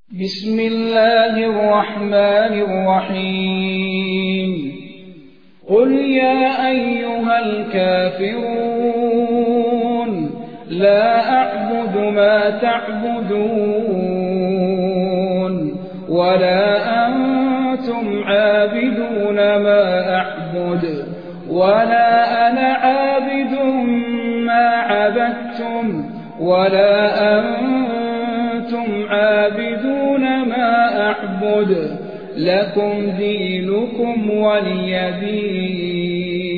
بسم الله الرحمن الرحيم قل يا أيها الكافرون لا أعبد ما تعبدون ولا أنتم عابدون ما أعبد ولا أنا عابد ما عبدتم ولا أنتم عابدون ما أعبد لكم دينكم ولي دين.